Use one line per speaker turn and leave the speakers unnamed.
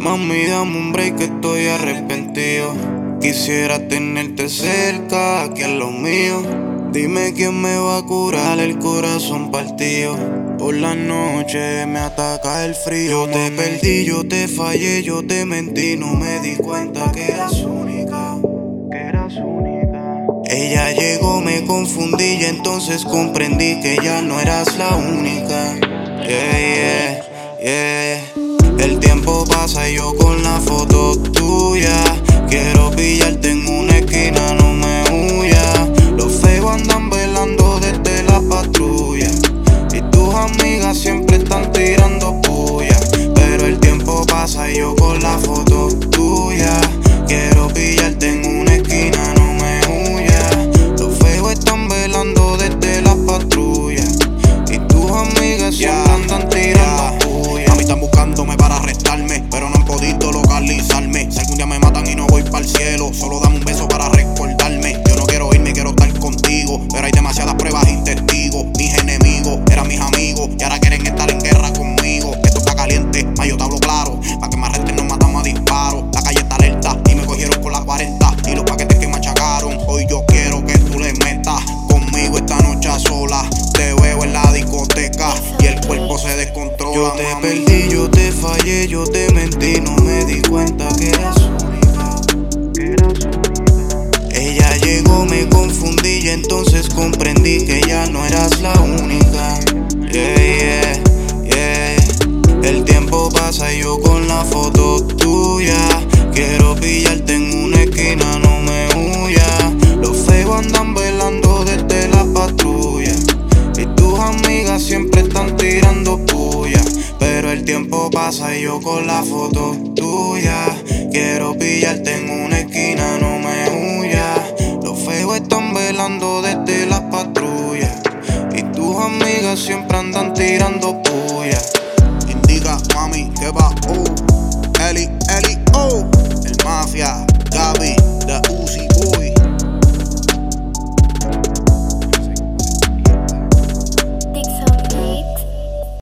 Mami, dame un break que estoy arrepentido. Quisiera tenerte cerca, aquí en lo mío. Dime quién me va a curar el corazón partido. Por la noche me ataca el frío. Yo te perdí, yo te fallé, yo te mentí. No me di cuenta que eras única. Ella llegó, me confundí y entonces comprendí que ya no eras la única. Yeah, yeah, yeah. El tiempo pasa y yo con la foto tuya quiero pillarte en una esquina, no me huyas. Los feos andan velando desde la patrulla y tus amigas siempre están tirando puya. Pero el tiempo pasa y yo con la foto tuya quiero pillarte en una esquina, no me huyas. Los feos están velando desde la patrulla y tus amigas siempre andan tirando puya.
A mí están buscándome para arrestarme, pero no han podido localizarme. Si algún día me matan y no voy para el cielo, solo dame un beso para recordarme. Yo no quiero irme, quiero estar contigo, pero hay demasiadas pruebas y testigos. Mis enemigos eran mis amigos y ahora quieren estar en guerra conmigo. Esto está caliente, ma, yo te hablo claro. Pa' que me arresten nos matamos a disparos. La calle está alerta y me cogieron con la 40 y los paquetes que machacaron. Hoy yo quiero que tú le metas conmigo esta noche a sola. Te veo en la discoteca y el cuerpo se descontrola.
Yo te perdí, yo te fallé, yo te mentí. No me di cuenta que eras única. Ella llegó, me confundí y entonces comprendí que ya no eras la única. Yeah, yeah, yeah. El tiempo pasa y yo con la foto tuya quiero pillarte en una esquina, no me huyas. Los feos andan velando desde la patrulla y tus amigas siempre están tirando puya. Pero el tiempo pasa y yo con la foto tuya quiero pillarte en una esquina, no